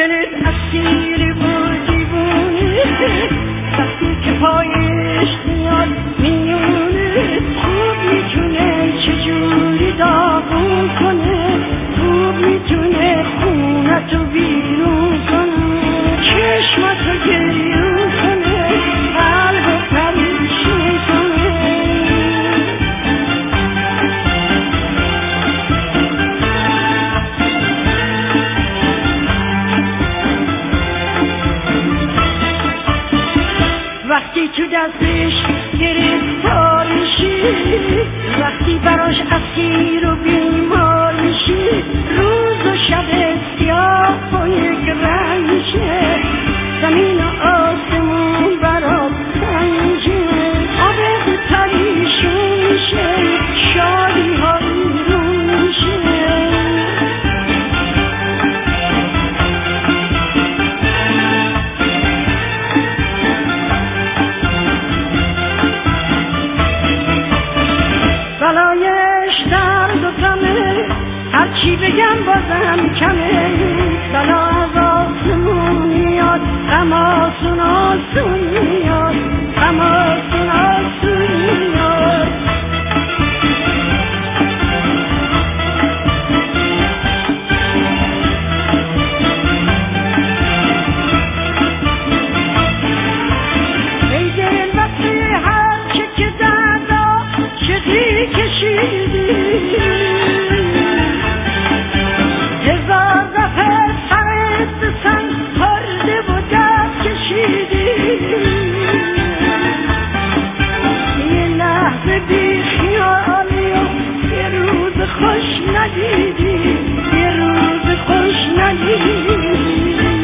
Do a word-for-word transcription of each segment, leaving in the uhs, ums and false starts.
دلت اسیر بودی بونه، وقتی که پایش میاد میونه، خوب میتونه چجوری داغون کنه، خوب میتونه خونتو بیرون کنه، چشمتو گریون کنه، قلبو پریشون کنه. وقتی تو دستش گرفتار میشی، وقتی براش اسیر و بیمار میشی، روز و شب سیاه با یک رنگ میشه، زمین و آسمون برات سنجه، آب پریشون میشه، شادی ها ایرون میشه. بلایش درد و غمه، هرچی بگم بازم کمه، بلا از آسمون میاد، غم آسون آسون میاد، غم آسون آسون میاد. ای دل وقتی هر چه که دردا چه کشیدی، هزار دفعه سرت سنگ خورده و درد کشیدی، یه لحظه بی خیالی و یه روز خوش ندیدی، یه روز خوش ندیدی.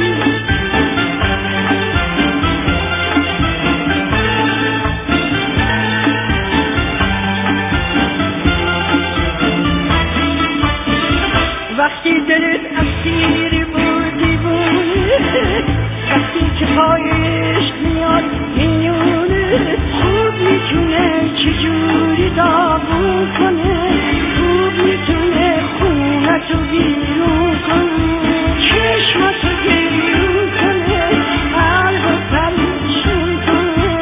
وقتی دلت اسیر بودی بونه، وقتی که پایش میاد میونه، خوب میتونه چجوری داغون کنه، خوب میتونه خونتو بیرون کنه، چشمتو گریون کنه، قلبو پریشون کنه.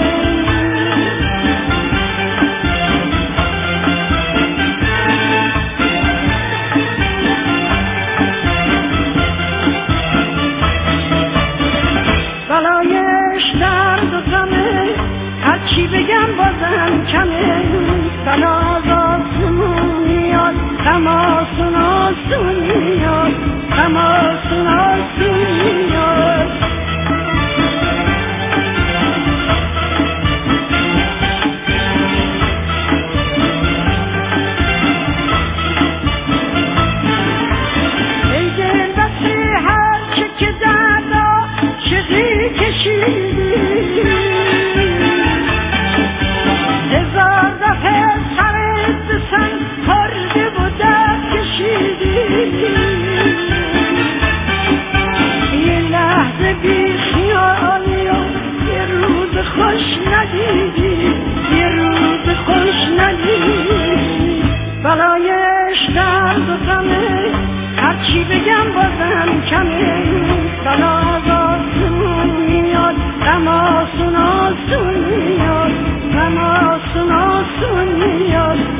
بلایش درد و غمه، هرچی بگم بازم کمه، بلا از آسمون میاد، غم آسون آسون میاد، غم آسون آسون میاد. ای دل وقتی هر چه که دردا چه کشیدی، هزار دفعه سرت سنگ خورده و درد کشیدی، یه لحظه بی خیالی و یه روز خوش ندیدی، یه روز خوش ندیدی. بلایش درد و غمه، هرچی بگم بازم کمه، بلا از آسمون میاد، غم آسون آسون میاد، غم آسون آسون میاد.